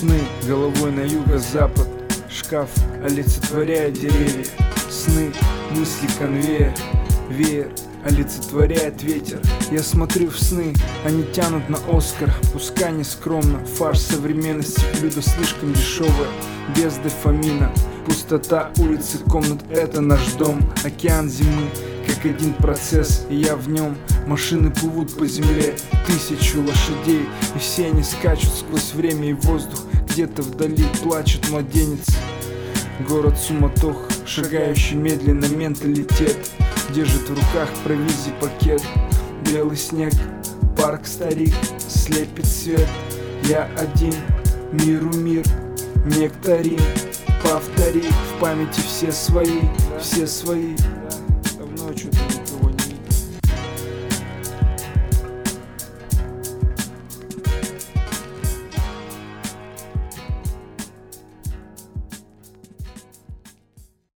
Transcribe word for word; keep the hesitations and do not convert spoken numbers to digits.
Сны головой на юго-запад, шкаф олицетворяет деревья. Сны, мысли конвейер, веер олицетворяет ветер. Я смотрю в сны, они тянут на Оскар. Пускай не скромно, фарш современности, блюдо слишком дешевое, без дофамина. Пустота улицы, комнат — это наш дом. Океан зимы, как один процесс, и я в нем. Машины плывут по земле, тысячу лошадей, и все они скачут сквозь время и воздух. Где-то вдали плачет младенец. Город суматох, шагающий медленно менталитет, держит в руках провизий пакет. Белый снег, парк старик, слепит свет. Я один, миру мир, нектарин. Повтори в памяти все свои, все свои. Давно что-то